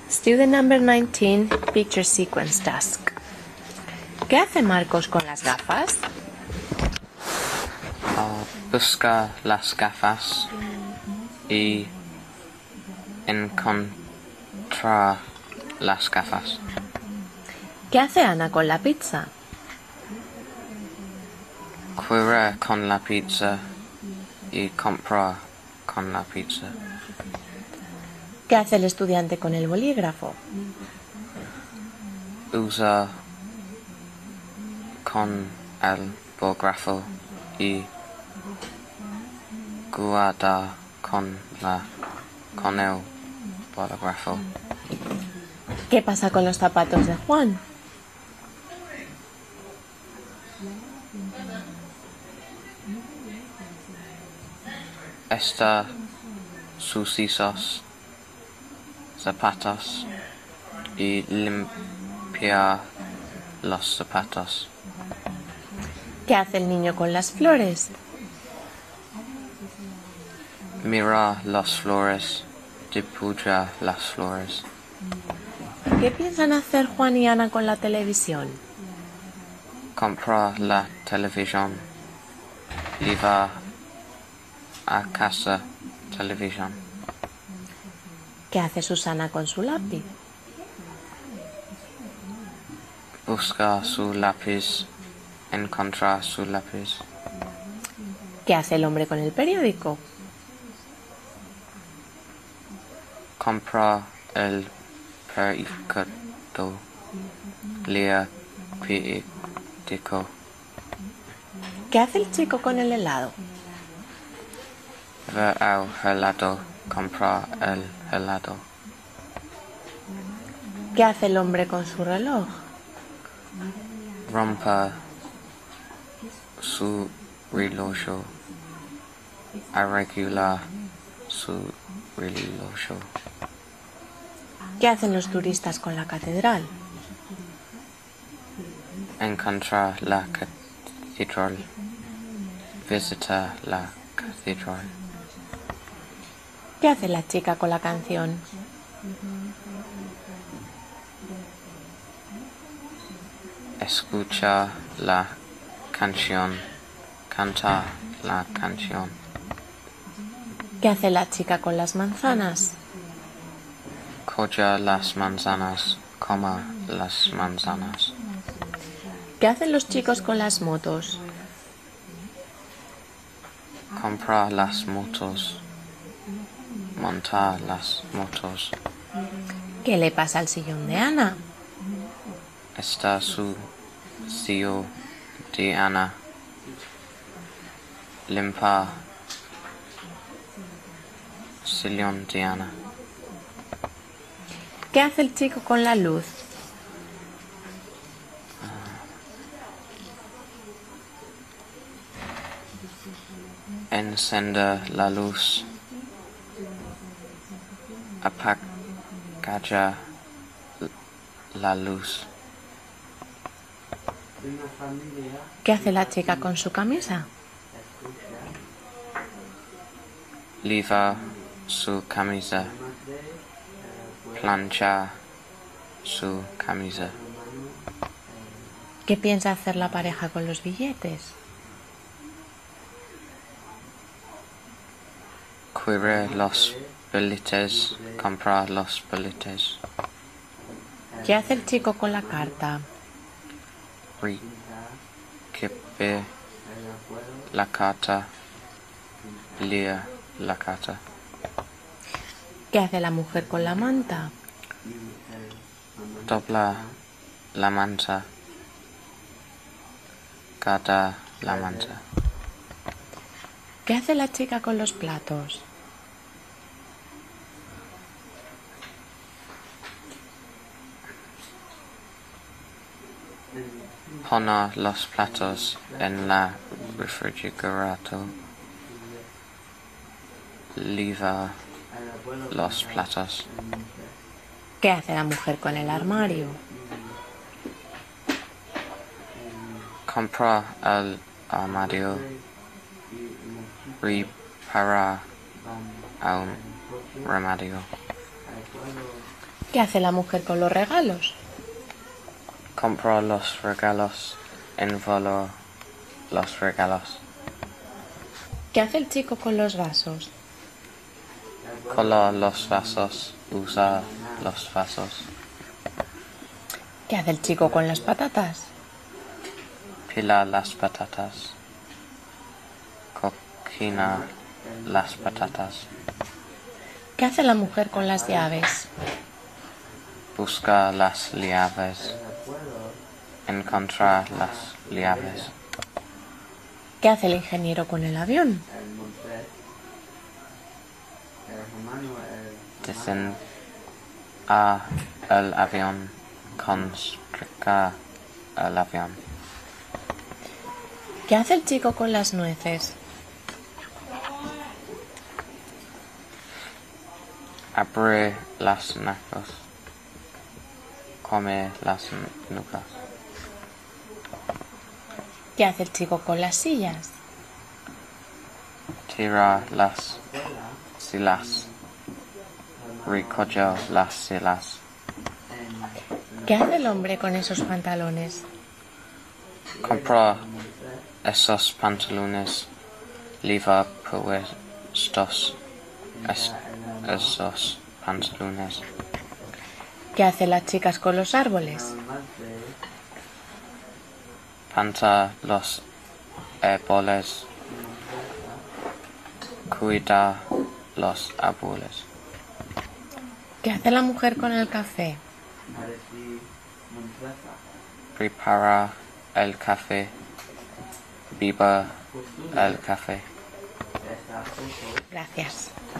Student number 19, Picture Sequence Task. ¿Qué hace Marcos con las gafas? Busca las gafas y encuentra las gafas. ¿Qué hace Ana con la pizza? Corre con la pizza y compra con la pizza. ¿Qué hace el estudiante con el bolígrafo? Usa con el bolígrafo y guarda con el bolígrafo. ¿Qué pasa con los zapatos de Juan? Está sucios zapatos y limpia los zapatos. ¿Qué hace el niño con las flores? Mira las flores, dibuja las flores. ¿Qué piensan hacer Juan y Ana con la televisión? Compra la televisión y va a casa televisión. ¿Qué hace Susana con su lápiz? Busca su lápiz, encuentra su lápiz. ¿Qué hace el hombre con el periódico? Compra el periódico, lee periódico. ¿Qué hace el chico con el helado? Va al helado, compra el helado. ¿Qué hace el hombre con su reloj? Rompa su reloj, arregla su reloj. ¿Qué hacen los turistas con la catedral? Encuentra la catedral, visita la catedral. ¿Qué hace la chica con la canción? Escucha la canción, canta la canción. ¿Qué hace la chica con las manzanas? Coge las manzanas, coma las manzanas. ¿Qué hacen los chicos con las motos? Compra las motos, monta las motos. ¿Qué le pasa al sillón de Ana? Está sucio de Ana. Limpa sillón de Ana. ¿Qué hace el chico con la luz? Encende la luz. Apaga la luz. ¿Qué hace la chica con su camisa? Lava su camisa. Plancha su camisa. ¿Qué piensa hacer la pareja con los billetes? Quiere los billetes, compra los billetes. ¿Qué hace el chico con la carta? Recibe la carta, lee la carta. ¿Qué hace la mujer con la manta? Dobla la manta, cata la manta. ¿Qué hace la chica con los platos? Pone los platos en la refrigerador. Lava los platos. ¿Qué hace la mujer con el armario? Compra el armario. Repara el armario. ¿Qué hace la mujer con los regalos? Compra los regalos. Envolver los regalos. ¿Qué hace el chico con los vasos? Cola los vasos. Usa los vasos. ¿Qué hace el chico con las patatas? Pila las patatas. Cocina las patatas. ¿Qué hace la mujer con las llaves? Busca las llaves. Encontrar las llaves. ¿Qué hace el ingeniero con el avión? Dicen el avión. Construir el avión. ¿Qué hace el chico con las nueces? Abre las nucas. Come las nucas. ¿Qué hace el chico con las sillas? Tira las sillas. Recoge las sillas. ¿Qué hace el hombre con esos pantalones? Compra esos pantalones. Lleva puestos esos pantalones. ¿Qué hacen las chicas con los árboles? Planta los árboles. Cuida los árboles. ¿Qué hace la mujer con el café? Prepara el café. Beba el café. Gracias.